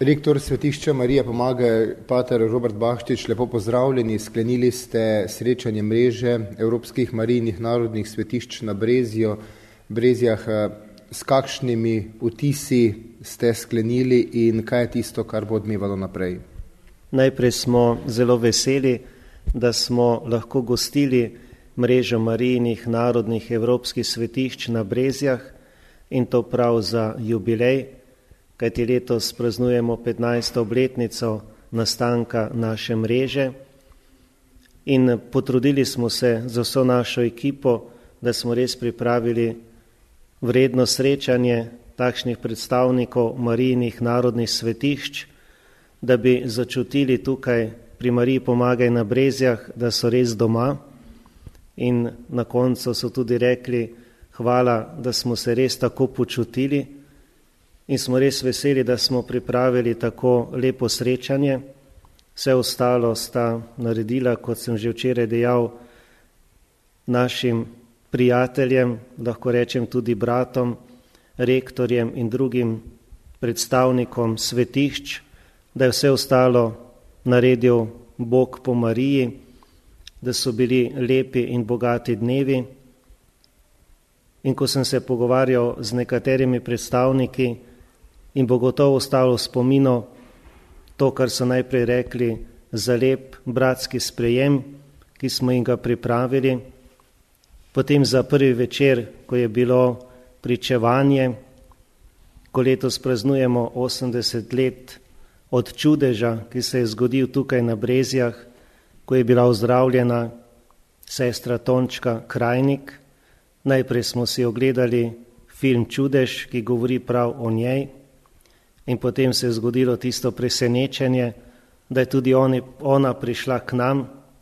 Direktor Svetišča Marija Pomagaj, pater Robert Bahštič, lepo pozdravljeni. Sklenili ste srečanje mreže Evropskih Marijnih narodnih svetišč na Brezjah. S kakšnimi vtisi ste sklenili in kaj je tisto, kar bo odmevalo naprej? Najprej smo zelo veseli, da smo lahko gostili mrežo Marijnih narodnih evropskih svetišč na Brezjah in to prav za jubilej, kajti letos praznujemo 15. obletnico nastanka naše mreže in potrudili smo se za vso našo ekipo, da smo res pripravili vredno srečanje takšnih predstavnikov Marijnih narodnih svetišč, da bi začutili tukaj pri Mariji Pomagaj na Brezjah, da so res doma in na koncu so tudi rekli, hvala, da smo se res tako počutili in smo res veseli, da smo pripravili tako lepo srečanje. Vse ostalo sta naredila, kot sem že včeraj dejal, našim prijateljem, lahko rečem tudi bratom, rektorjem in drugim predstavnikom svetišč, da je vse ostalo naredil Bog po Mariji, da so bili lepi in bogati dnevi. In ko sem se pogovarjal z nekaterimi predstavniki, in bo gotovo ostalo v spominu to, kar so najprej rekli za lep bratski sprejem, ki smo jim ga pripravili, potem za prvi večer, ko je bilo pričevanje, ko letos praznujemo 80 let od čudeža, ki se je zgodil tukaj na Brezjah, ko je bila ozdravljena sestra Tončka Krajnik. Najprej smo si ogledali film Čudež, ki govori prav o njej, in potem se je zgodilo tisto presenečenje, da je tudi ona prišla k nam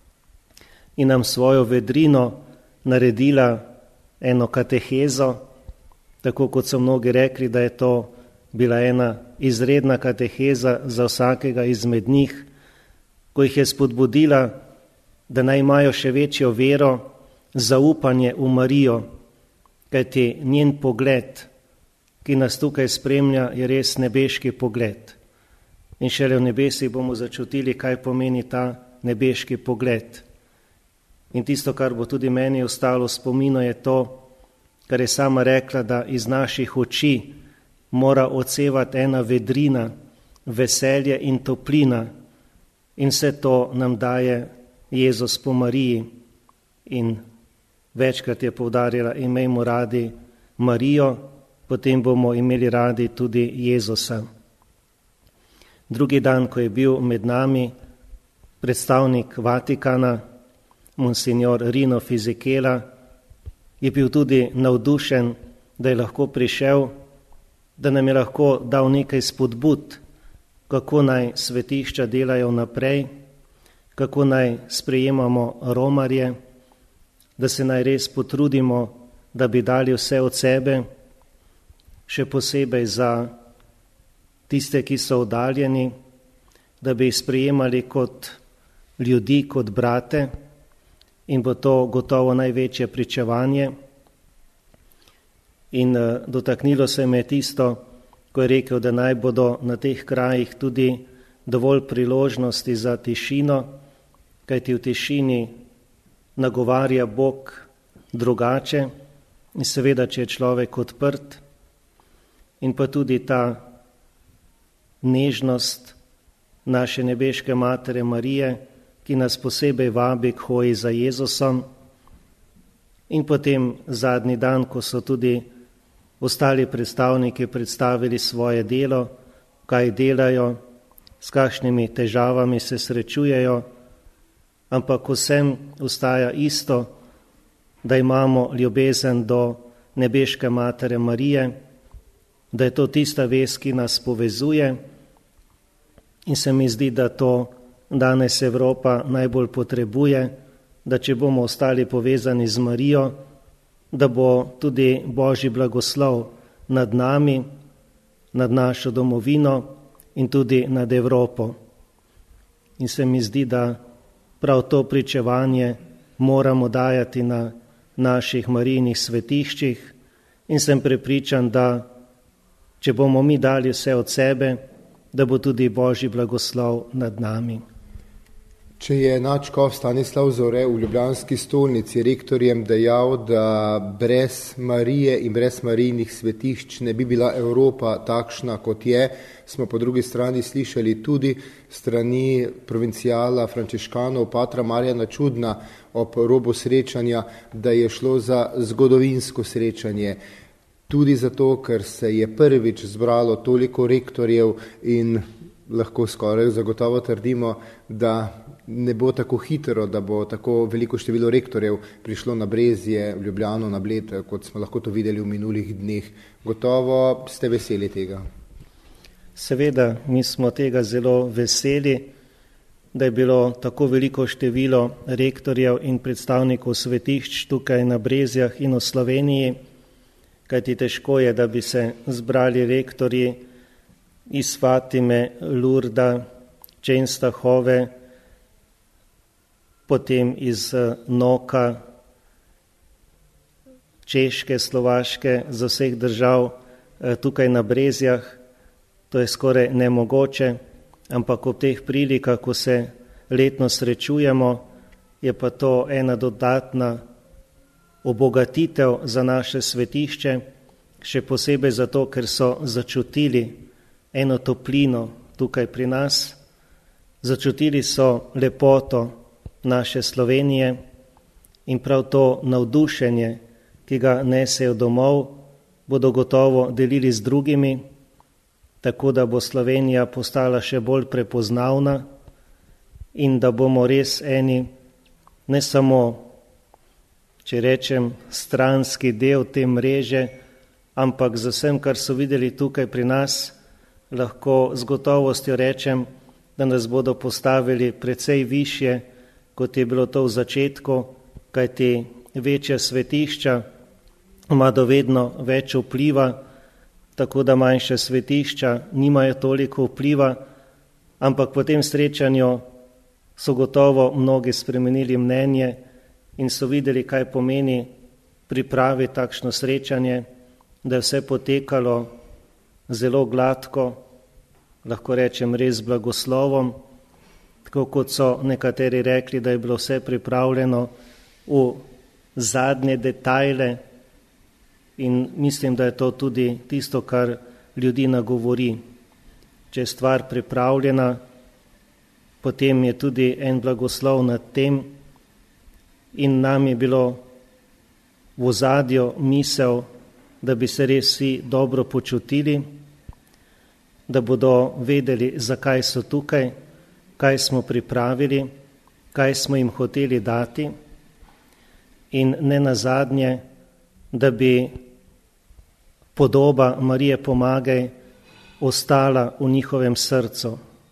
in nam svojo vedrino naredila eno katehezo, tako kot so mnogi rekli, da je to bila ena izredna kateheza za vsakega izmed njih, ko jih je spodbudila, da naj imajo še večjo vero, zaupanje v Marijo, kajti njen pogled, ki nas tukaj spremlja, je res nebeški pogled. In šele v nebesih bomo začutili, kaj pomeni ta nebeški pogled. In tisto, kar bo tudi meni ostalo spomino, je to, kar je sama rekla, da iz naših oči mora odsevati ena vedrina, veselje in toplina. In vse to nam daje Jezus po Mariji. In večkrat je poudarjala, imejmo radi Marijo, potem bomo imeli radi tudi Jezusa. Drugi dan, ko je bil med nami predstavnik Vatikana, monsignor Rino Fisichella, je bil tudi navdušen, da je lahko prišel, da nam je lahko dal nekaj spodbud, kako naj svetišča delajo naprej, kako naj sprejemamo romarje, da se naj res potrudimo, da bi dali vse od sebe, še posebej za tiste, ki so oddaljeni, da bi jih sprejemali kot ljudi, kot brate, in bo to gotovo največje pričevanje. In dotaknilo se me tisto, ko je rekel, da naj bodo na teh krajih tudi dovolj priložnosti za tišino, kajti v tišini nagovarja Bog drugače in seveda, če je človek odprt, in pa tudi ta nežnost naše nebeške Matere Marije, ki nas posebej vabi k hoji za Jezusom. In potem zadnji dan, ko so tudi ostali predstavniki predstavili svoje delo, kaj delajo, s kakšnimi težavami se srečujejo, ampak vsem ostaja isto, da imamo ljubezen do nebeške Matere Marije, da je to tista vez, ki nas povezuje, in se mi zdi, da to danes Evropa najbolj potrebuje, da če bomo ostali povezani z Marijo, da bo tudi Božji blagoslov nad nami, nad našo domovino in tudi nad Evropo. In se mi zdi, da prav to pričevanje moramo dajati na naših Marijnih svetiščih in sem prepričan, da če bomo mi dali vse od sebe, da bo tudi Božji blagoslov nad nami. Če je nadškof Stanislav Zore v ljubljanski stolnici rektorjem dejal, da brez Marije in brez Marijnih svetišč ne bi bila Evropa takšna, kot je, smo po drugi strani slišali tudi strani provincijala frančiškanov patra Marjana Čudna ob robu srečanja, da je šlo za zgodovinsko srečanje. Tudi zato, ker se je prvič zbralo toliko rektorjev in lahko skoraj zagotovo trdimo, da ne bo tako hitro, da bo tako veliko število rektorjev prišlo na Brezje, v Ljubljano, na Bled, kot smo lahko to videli v minulih dneh. Gotovo ste veseli tega? Seveda, mi smo tega zelo veseli, da je bilo tako veliko število rektorjev in predstavnikov svetišč tukaj na Brezjah in v Sloveniji, kajti težko je, da bi se zbrali rektorji iz Fatime, Lurda, Čenstahove, potem iz Noka, Češke, Slovaške, z vseh držav tukaj na Brezjah. To je skoraj nemogoče, ampak ob teh prilikah, ko se letno srečujemo, je pa to ena dodatna obogatitev za naše svetišče, še posebej zato, ker so začutili eno toplino tukaj pri nas, začutili so lepoto naše Slovenije in prav to navdušenje, ki ga nesejo domov, bodo gotovo delili z drugimi, tako da bo Slovenija postala še bolj prepoznavna in da bomo res eni, ne samo, če rečem, stranski del te mreže, ampak z vsem, kar so videli tukaj pri nas, lahko z gotovostjo rečem, da nas bodo postavili precej višje, kot je bilo to v začetku, kajti večja svetišča imajo vedno več vpliva, tako da manjša svetišča nimajo toliko vpliva, ampak po tem srečanju so gotovo mnogi spremenili mnenje in so videli, kaj pomeni pripraviti takšno srečanje, da je vse potekalo zelo gladko, lahko rečem res blagoslovom, tako kot so nekateri rekli, da je bilo vse pripravljeno v zadnje detajle in mislim, da je to tudi tisto, kar ljudi nagovori. Če je stvar pripravljena, potem je tudi en blagoslov nad tem in nam je bilo v ozadju misel, da bi se res vsi dobro počutili, da bodo vedeli, zakaj so tukaj, kaj smo pripravili, kaj smo jim hoteli dati in ne nazadnje, da bi podoba Marije Pomagaj ostala v njihovem srcu.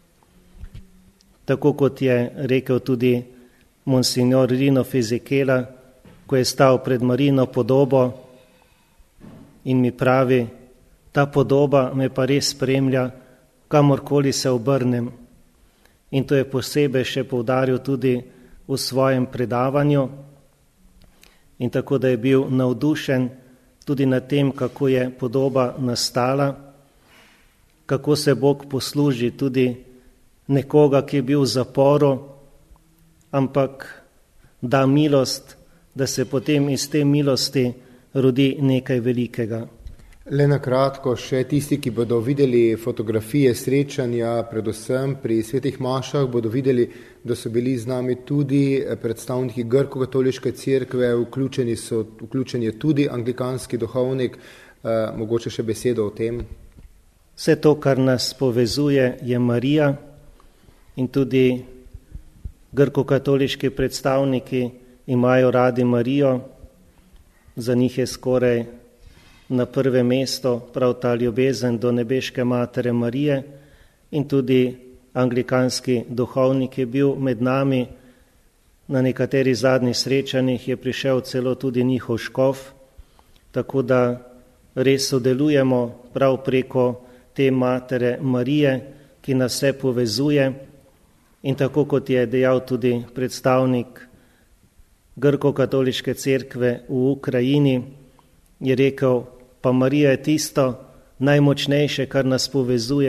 Tako kot je rekel tudi monsignor Rino Fizikela, ko je stal pred Marijino podobo in mi pravi, ta podoba me pa res spremlja, kamorkoli se obrnem. In to je posebej še poudaril tudi v svojem predavanju. In tako, da je bil navdušen tudi nad tem, kako je podoba nastala, kako se Bog posluži tudi nekoga, ki je bil v zaporu, ampak da milost, da se potem iz te milosti rodi nekaj velikega. Le na kratko, še tisti, ki bodo videli fotografije srečanja, predvsem pri svetih mašah, bodo videli, da so bili z nami tudi predstavniki Grko-katoliške cerkve, vključen je tudi anglikanski duhovnik, mogoče še besedo o tem. Vse to, kar nas povezuje, je Marija in tudi grko-katoliški predstavniki imajo radi Marijo, za njih je skoraj na prvem mestu prav ta ljubezen do nebeške matere Marije in tudi anglikanski duhovnik je bil med nami. Na nekaterih zadnjih srečanjih je prišel celo tudi njihov škof, tako da res sodelujemo prav preko te matere Marije, ki nas vse povezuje in tako kot je dejal tudi predstavnik Grko-katoliške cerkve v Ukrajini, je rekel, pa Marija je tisto najmočnejše, kar nas povezuje,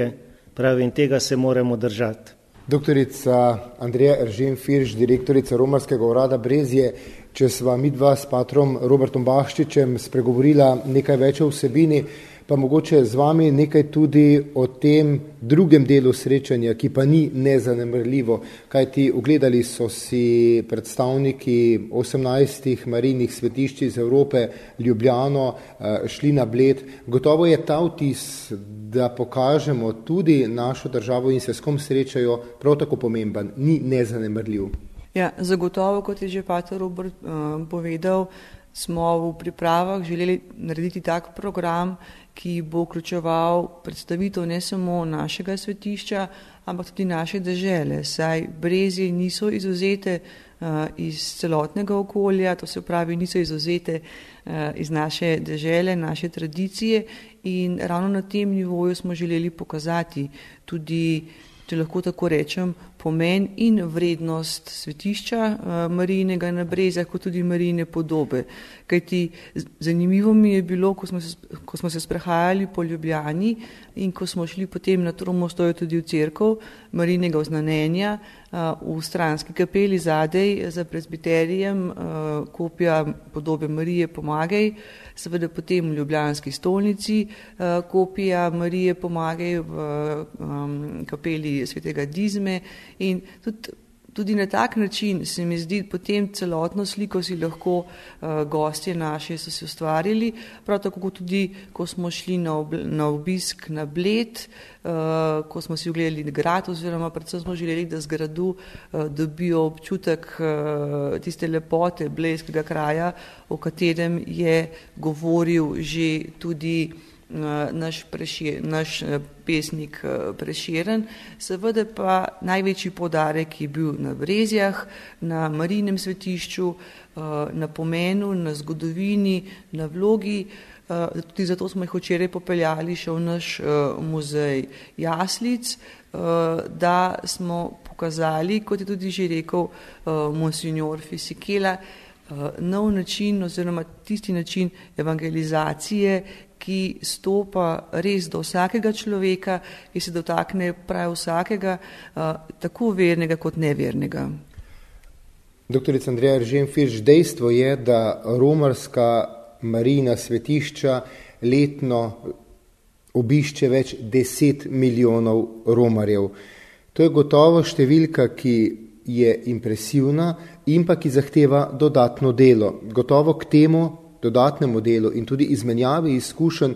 Pravi, in tega se moramo držati. Doktorica Andreja Eržen-Firš, direktorica Romarskega urada Brezje, če sva midva s patrom Robertom Bahštičem spregovorila nekaj več o vsebini, pa mogoče z vami nekaj tudi o tem drugem delu srečanja, ki pa ni nezanemrljivo, kajti ogledali so si predstavniki 18 marijnih svetišč iz Evrope, Ljubljano, šli na Bled. Gotovo je ta vtis, da pokažemo tudi našo državo in se s kom srečajo, prav tako pomemben, ni nezanemrljiv. Ja, zagotovo, kot je že pater Robert povedal, smo v pripravah želeli narediti tak program, ki bo vključeval predstavitev ne samo našega svetišča, ampak tudi naše dežele. Saj Brezje niso izvzete iz celotnega okolja, to se pravi, niso izvzete iz naše dežele, naše tradicije in ravno na tem nivoju smo želeli pokazati tudi, če lahko tako rečem, pomen in vrednost svetišča Marijinega na Brezjah, kot tudi Marijine podobe. Kajti zanimivo mi je bilo, ko smo se sprehajali po Ljubljani in ko smo šli potem na Tromostoju tudi v cerkev Marijinega oznanjenja, v stranski kapeli zadej za presbiterijem kopija podobe Marije Pomagaj, seveda potem v ljubljanski stolnici kopija Marije Pomagaj v kapeli svetega Dizme in tudi na tak način se mi zdi, potem celotno sliko si lahko gostje naše so si ustvarili, prav tako tudi, ko smo šli na obisk na Bled, ko smo si ogledali grad oziroma predvsem smo želeli, da z gradu dobijo občutek tiste lepote blejskega kraja, o katerem je govoril že tudi naš pesnik Prešeren. Seveda pa največji poudarek je bil na Brezjah, na Marijinem svetišču, na pomenu, na zgodovini, na vlogi. Tudi zato smo jih včeraj popeljali še v naš muzej Jaslic, da smo pokazali, kot je tudi že rekel monsignor Fisichella, nov način oziroma tisti način evangelizacije, ki stopa res do vsakega človeka, ki se dotakne prav vsakega, tako vernega kot nevernega. Doktorica Andreja Eržen-Firš, dejstvo je, da romarska Marijina svetišča letno obišče več 10 milijonov romarjev. To je gotovo številka, ki je impresivna in pa ki zahteva dodatno delo. Gotovo k temu dodatnemu delu in tudi izmenjavi izkušenj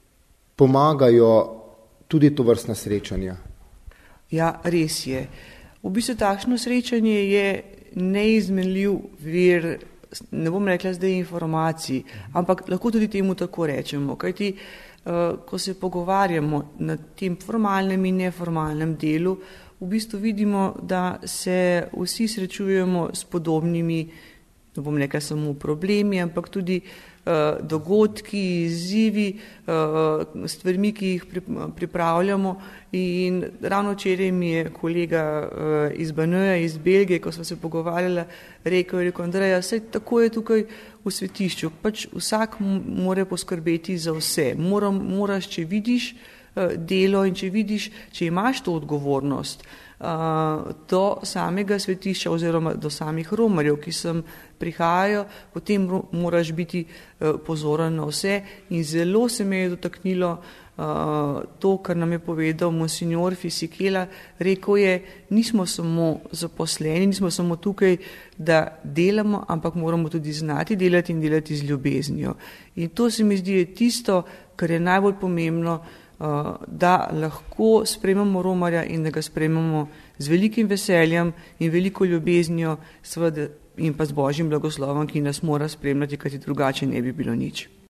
pomagajo tudi tovrstna srečanja. Ja, res je. V bistvu takšno srečanje je neizmenljiv vir, ne bom rekla zdaj informacij, ampak lahko tudi temu tako rečemo, kajti ko se pogovarjamo na tem formalnem in neformalnem delu, v bistvu vidimo, da se vsi srečujemo s podobnimi, ne bom rekla samo problemi, ampak tudi dogodki, izzivi, stvarmi, ki jih pripravljamo. In ravno včeraj mi je kolega iz Banoja, iz Belgije, ko smo se pogovarjali, rekel, Andreja, saj tako je tukaj v svetišču, pač vsak mora poskrbeti za vse. Moraš, če vidiš delo in če vidiš, če imaš to odgovornost do samega svetišča oziroma do samih romarjev, ki sem prihajajo, potem moraš biti pozoren na vse in zelo se me je dotaknilo to, kar nam je povedal monsignor Fisichella. Rekel je, nismo samo zaposleni, nismo samo tukaj, da delamo, ampak moramo tudi znati delati in delati z ljubeznijo. In to se mi zdi tisto, kar je najbolj pomembno, da lahko sprejmemo romarja in da ga sprejmemo z velikim veseljem in veliko ljubeznijo, seveda in pa z Božjim blagoslovom, ki nas mora spremljati, kajti drugače ne bi bilo nič.